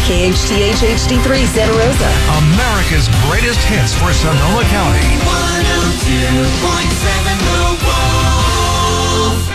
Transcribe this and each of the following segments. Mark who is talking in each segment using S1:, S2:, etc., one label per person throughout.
S1: KHTH HD3 Santa Rosa.
S2: America's greatest hits for Sonoma County.
S3: 102.7 The Wolf.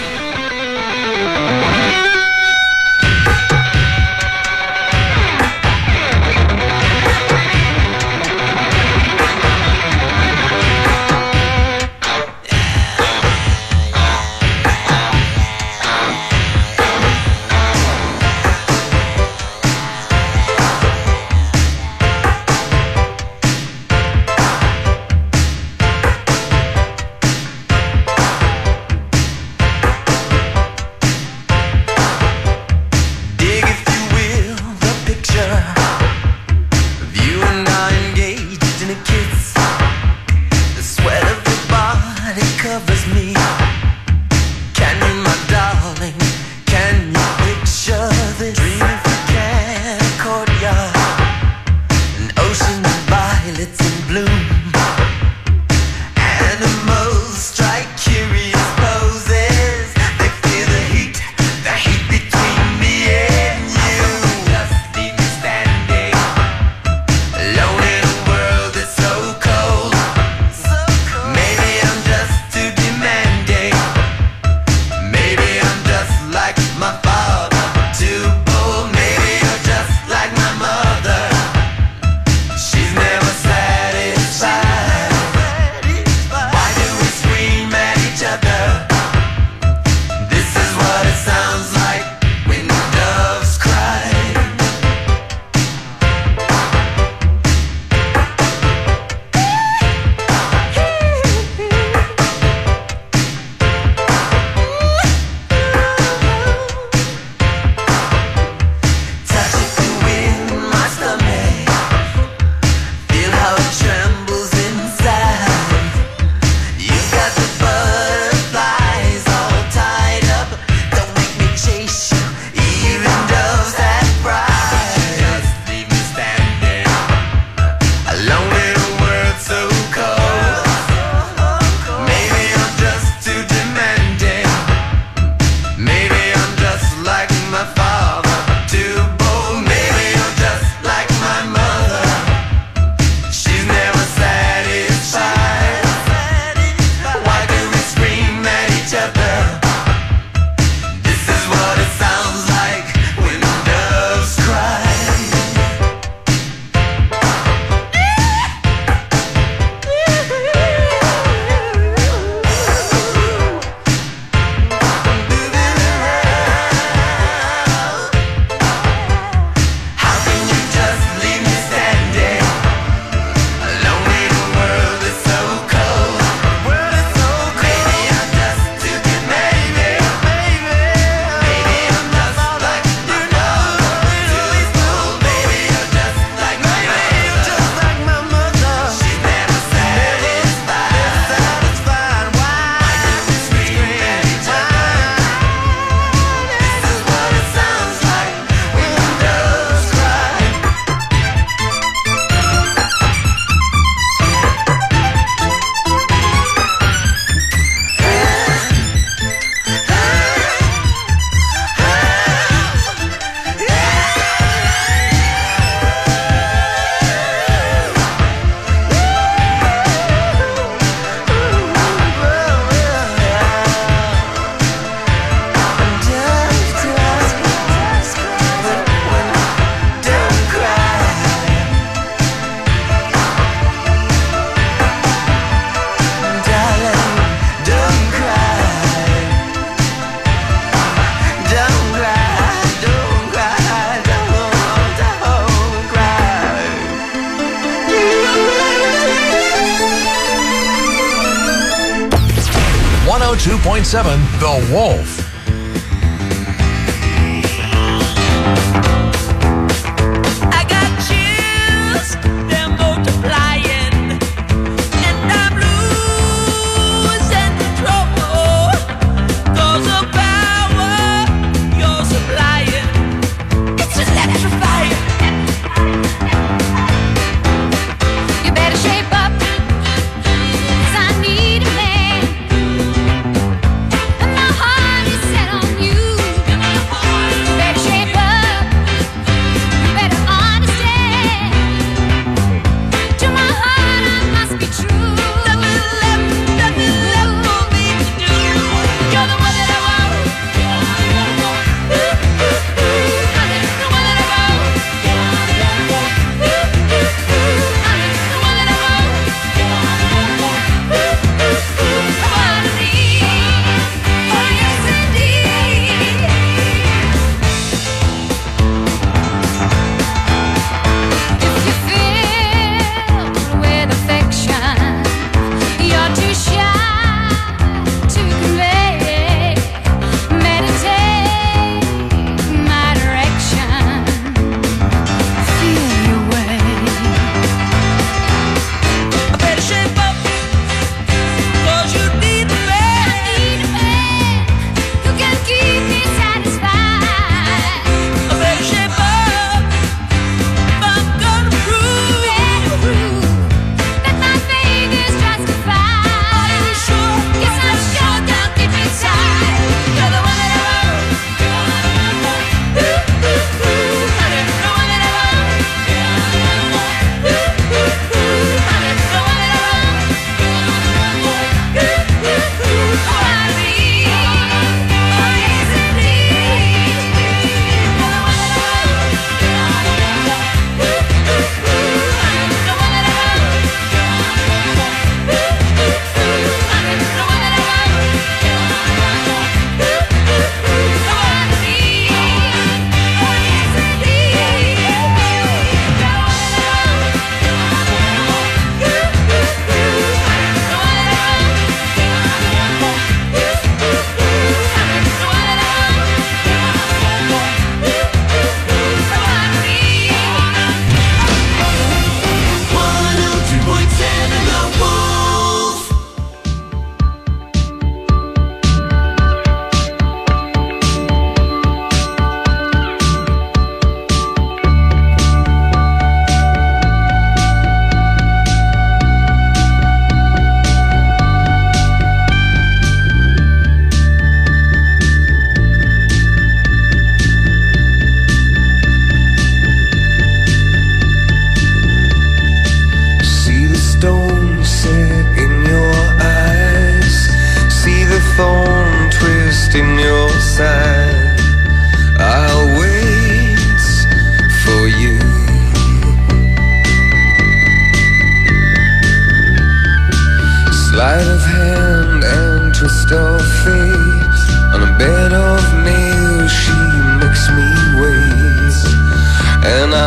S2: The Wolf.
S4: My heart is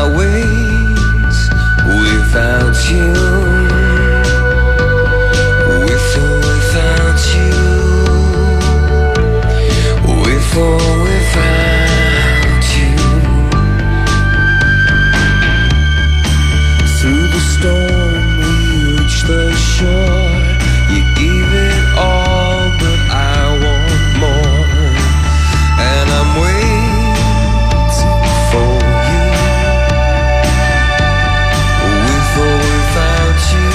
S4: my ways without you, with or without you, with or without you. Through the storm we reached the shore. You gave it all, but I want more, and I'm waiting for you, with or without you,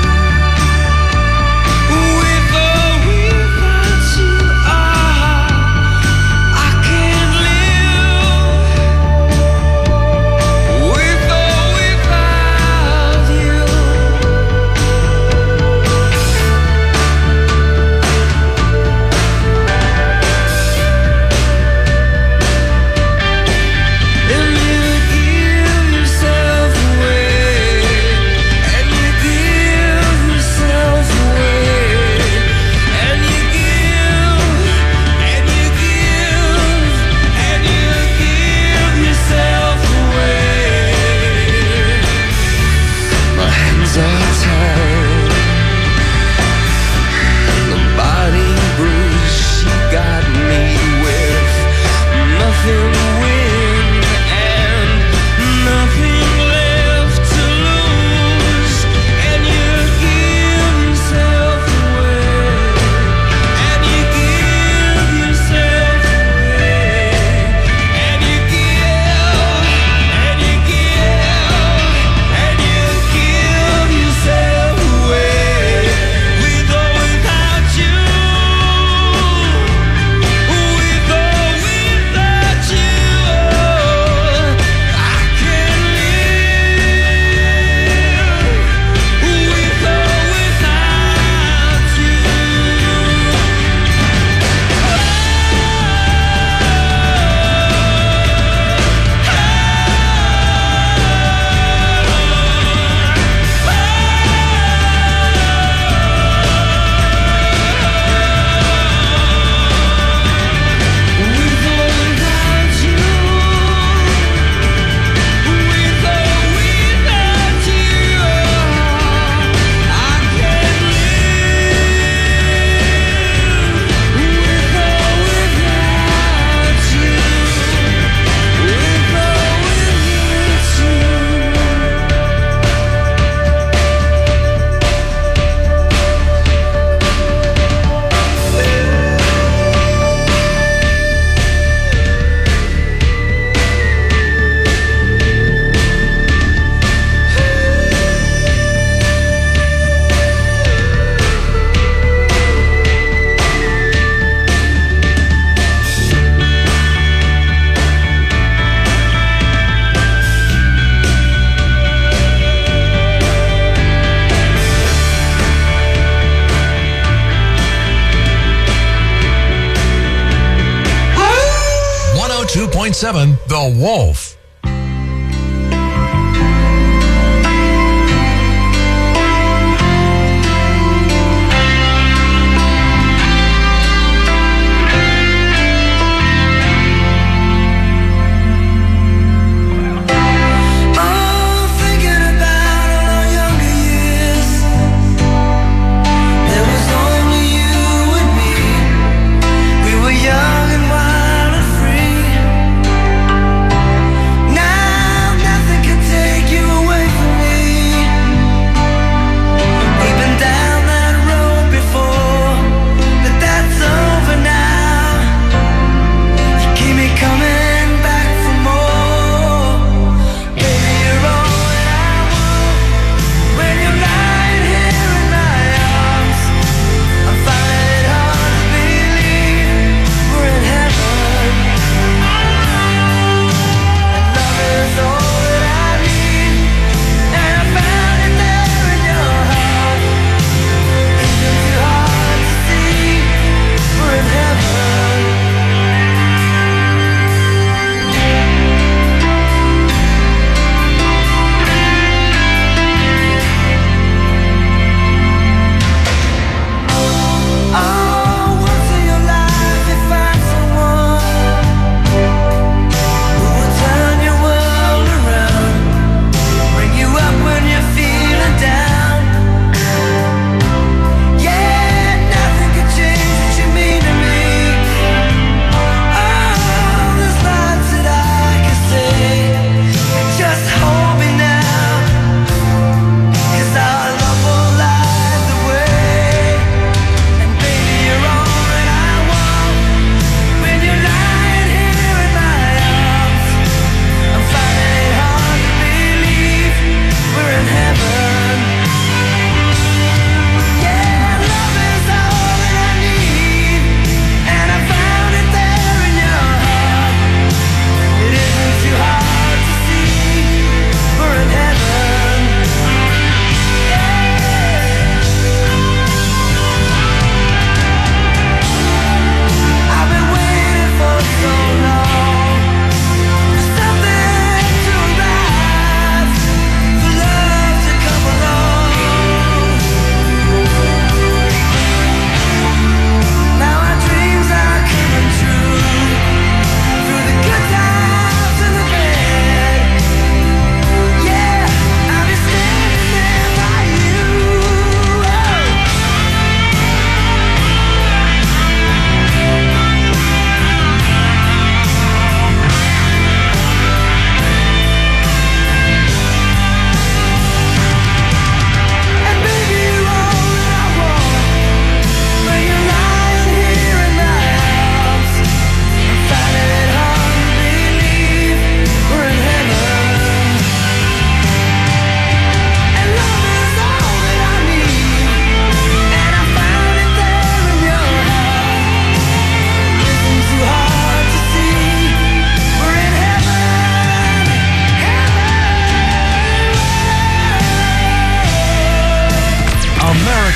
S4: with or without you. I can't live with or without you. And you give yourself away, and you give yourself away, and you give, and you give, and you give yourself away. My hands are tied, the body bruised. She got me with nothing to win and nothing left to lose. And you give yourself away, and you give yourself away, and you give, and you give, and you give yourself away, with or without you, with or without you. I can't live with or without you.
S2: The Wolf.
S4: Thinking about all our younger years, there was only you and me. We were young and wild and free.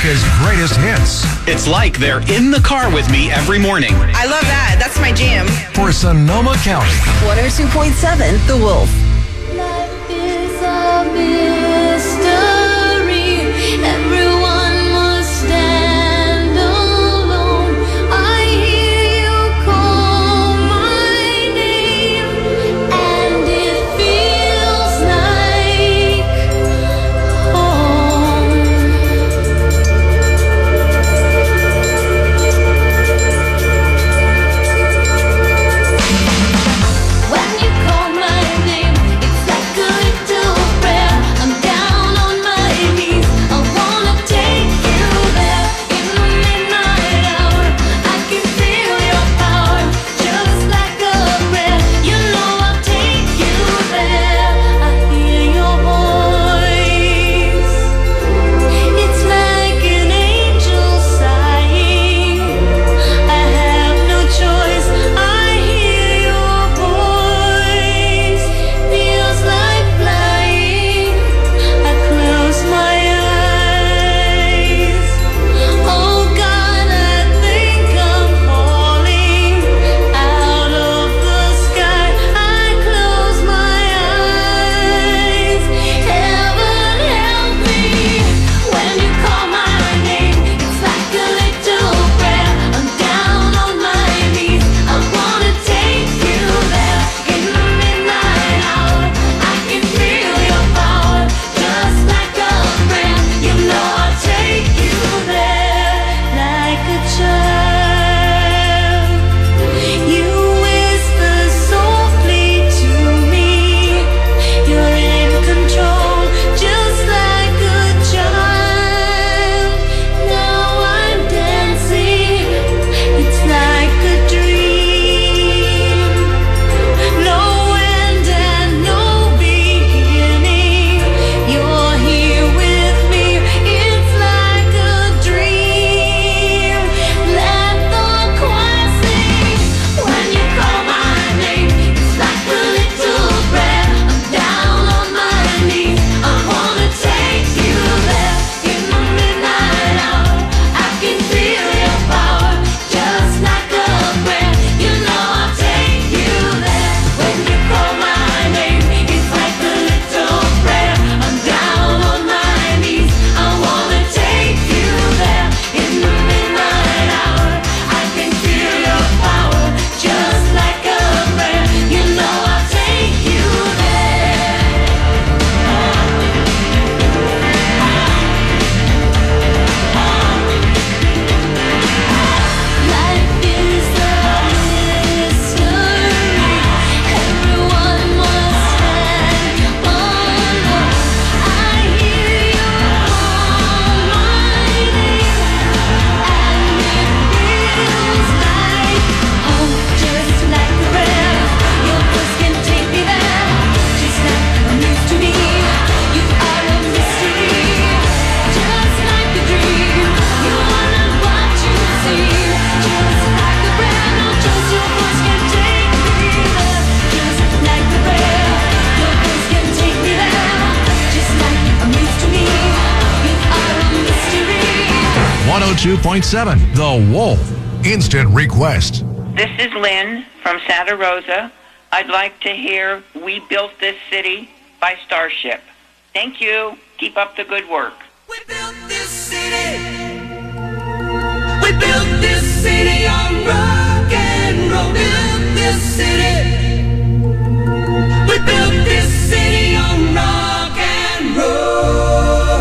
S2: America's greatest hits.
S5: It's like they're in the car with me every morning.
S6: I love that. That's my jam.
S2: For Sonoma County.
S1: 102.7 The Wolf.
S7: Life is a mystery. Everyone must stand alone. I hear you call my name, and it feels like home. When you call my name, it's like a little prayer. I'm down on my knees. I wanna take you there in the midnight hour. I can feel your power, just like a prayer. You know I'll take you there. I hear your voice. It's like an angel sighing. I have no choice. I hear your voice. Feels like flying. I close my eyes. Oh God, I think I'm falling out of the sky. I close my eyes. Heaven help me. When you call my name, it's like a little prayer. I'm down on my knees. I wanna take you there in the midnight hour. I can feel your power, just like a prayer. You know I'll take you there like a child. You whisper softly to me. You're in control, just like a child. Now I'm dancing. It's like a dream. No end and no beginning. You're here with me. It's like a dream. Let the choir sing. When you call my name, it's like a little prayer. I'm down on my knees. I wanna take you there in the midnight hour. I can feel your power, just like a prayer. You know I'll take you there. When you call my name, it's like a little prayer. I'm down on my knees. I wanna take you there in the midnight hour. I can feel your power, just like a prayer. You know I'll take you there. Life is a mystery. Everyone must stand alone. I hear you call my name, and it feels like home, just like a prayer. Your voice can take me there, just like a move to me. You are a mystery, just like a dream. You are not what you see, just like a prayer. No, just your voice can take me there, just like a prayer. Your voice can take me there, just like a move to me. You are a mystery.
S2: 102.7 The Wolf. Instant request.
S8: This is Lynn from Santa Rosa. I'd like to hear We Built This City by Starship. Thank you. Keep up the good work.
S3: We built this city. We built this city on rock and roll. Built this city. We built this city on rock and roll.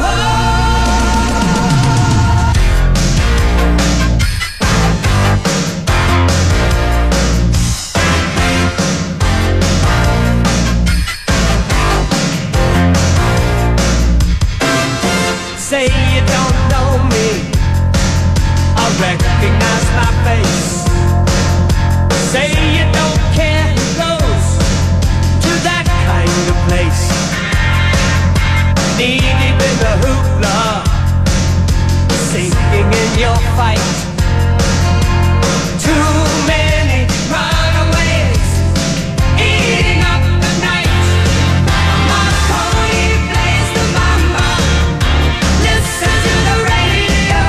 S9: Say you don't know me, I recognize my face. Say you don't care who goes to that kind of place. Knee deep in the hoopla, sinking in your fight. Too many runaways eating up the night. Marconi plays the mama. Listen to the radio.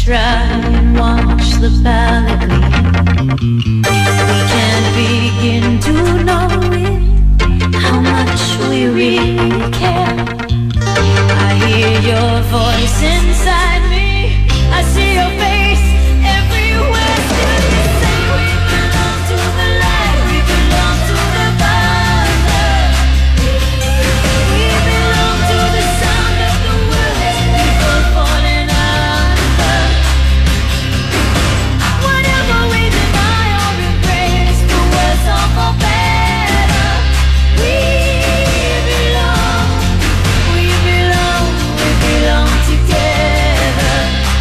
S7: try and watch the palette gleam. We can't begin to know it, how much we really care. I hear your voice inside me, I see your face everywhere. Still you say we belong to the light, we belong to the Father. We belong to the sound of the words people falling under. Whatever we deny or embrace, the words are for better. We belong together.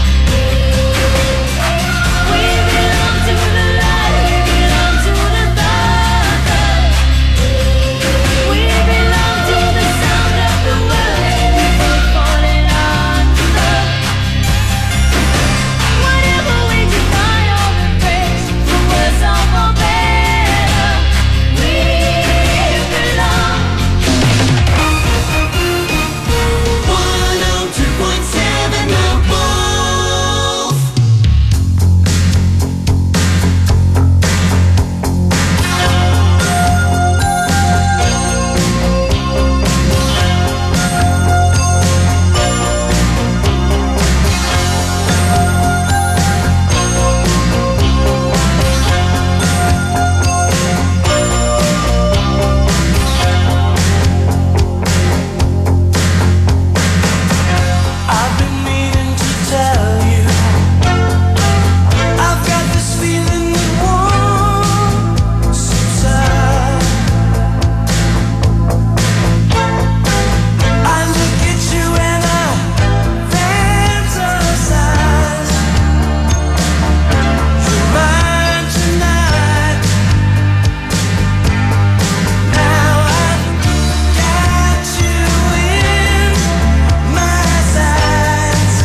S7: We belong to the light, we belong to the Father. We belong to the sound of the words people falling under. Whatever we deny or embrace, the words are for better. We belong.
S3: 102.7 The Wolf.
S9: I've been meaning to tell you, I've got this feeling that won't subside. I look at you and I fantasize. You're mine tonight. Now I've got you in my sights.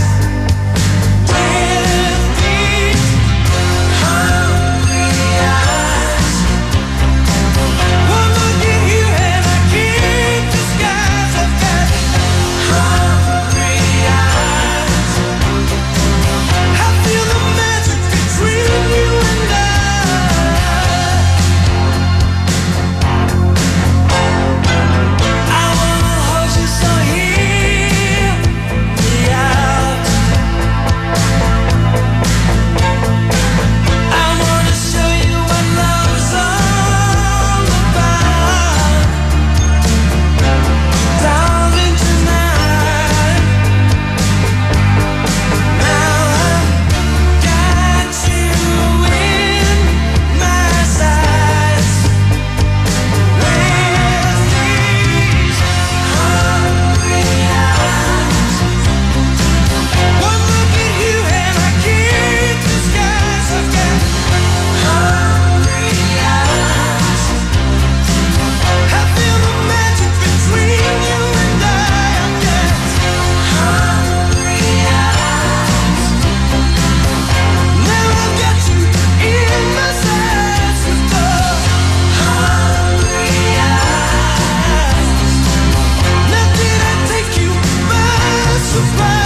S9: With these hungry eyes, one look at you and I can't disguise. I've got hungry eyes. I feel the magic between you and I wanna hold you, so hear me out. I wanna show you what love's all about. Darling, tonight. Now I've got you in my sights. With these hungry eyes, one look at you and I can't disguise. I've got hungry eyes. I feel the magic between you and I. I've got hungry eyes. Now I've got you in my sights with the hungry eyes. Now did I take you by surprise?